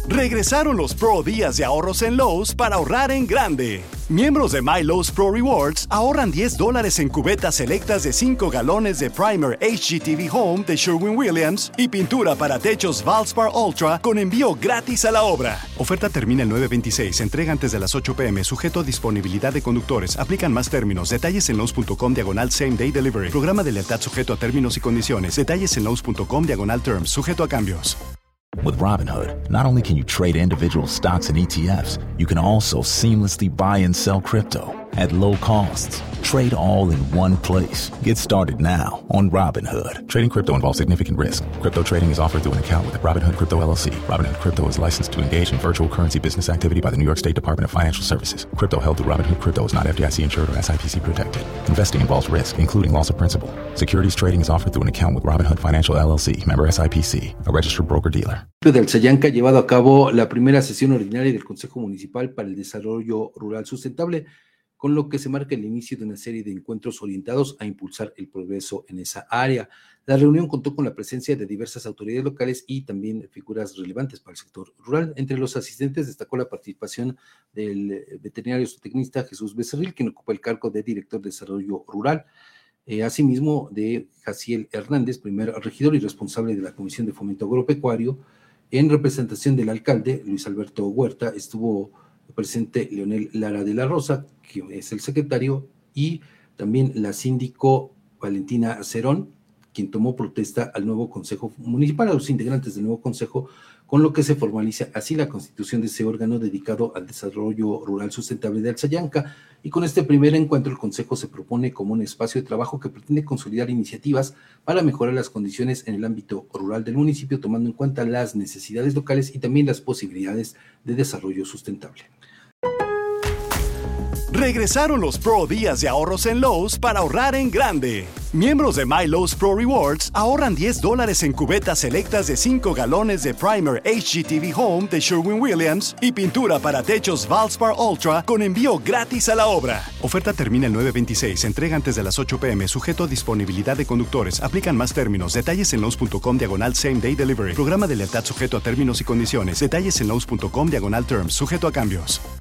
Regresaron los Pro Días de ahorros en Lowe's para ahorrar en grande. Miembros de My Lowe's Pro Rewards ahorran $10 en cubetas selectas de 5 galones de Primer HGTV Home de Sherwin-Williams y pintura para techos Valspar Ultra con envío gratis a la obra. Oferta termina el 9/26. Entrega antes de las 8 p.m. Sujeto a disponibilidad de conductores. Aplican más términos. Detalles en Lowe's.com/Same Day Delivery. Programa de lealtad sujeto a términos y condiciones. Detalles en Lowe's.com/Terms. Sujeto a cambios. With Robinhood, not only can you trade individual stocks and ETFs, you can also seamlessly buy and sell crypto at low costs. Trade all in one place. Get started now on Robinhood. Trading crypto involves significant risk. Crypto trading is offered through an account with Robinhood Crypto LLC. Robinhood Crypto is licensed to engage in virtual currency business activity by the New York State Department of Financial Services. Crypto held through Robinhood Crypto is not FDIC insured or SIPC protected. Investing involves risk, including loss of principal. Securities trading is offered through an account with Robinhood Financial LLC, member SIPC, a registered broker-dealer. De Alzayanca ha llevado a cabo la primera sesión ordinaria del Consejo Municipal para el Desarrollo Rural Sustentable, con lo que se marca el inicio de una serie de encuentros orientados a impulsar el progreso en esa área. La reunión contó con la presencia de diversas autoridades locales y también figuras relevantes para el sector rural. Entre los asistentes destacó la participación del veterinario zootecnista Jesús Becerril, quien ocupa el cargo de director de Desarrollo Rural. Asimismo, de Jaciel Hernández, primer regidor y responsable de la Comisión de Fomento Agropecuario. En representación del alcalde, Luis Alberto Huerta, estuvo presente Leonel Lara de la Rosa, que es el secretario, y también la síndico Valentina Cerón, quien tomó protesta al nuevo Consejo Municipal, a los integrantes del nuevo Consejo, con lo que se formaliza así la constitución de ese órgano dedicado al desarrollo rural sustentable de Alzayanca. Y con este primer encuentro, el Consejo se propone como un espacio de trabajo que pretende consolidar iniciativas para mejorar las condiciones en el ámbito rural del municipio, tomando en cuenta las necesidades locales y también las posibilidades de desarrollo sustentable. Regresaron los Pro Días de ahorros en Lowe's para ahorrar en grande. Miembros de My Lowe's Pro Rewards ahorran $10 en cubetas selectas de 5 galones de Primer HGTV Home de Sherwin-Williams y pintura para techos Valspar Ultra con envío gratis a la obra. Oferta termina el 9/26. Entrega antes de las 8 p.m. Sujeto a disponibilidad de conductores. Aplican más términos. Detalles en Lowe's.com/Same Day Delivery. Programa de lealtad sujeto a términos y condiciones. Detalles en Lowe's.com/Terms. Sujeto a cambios.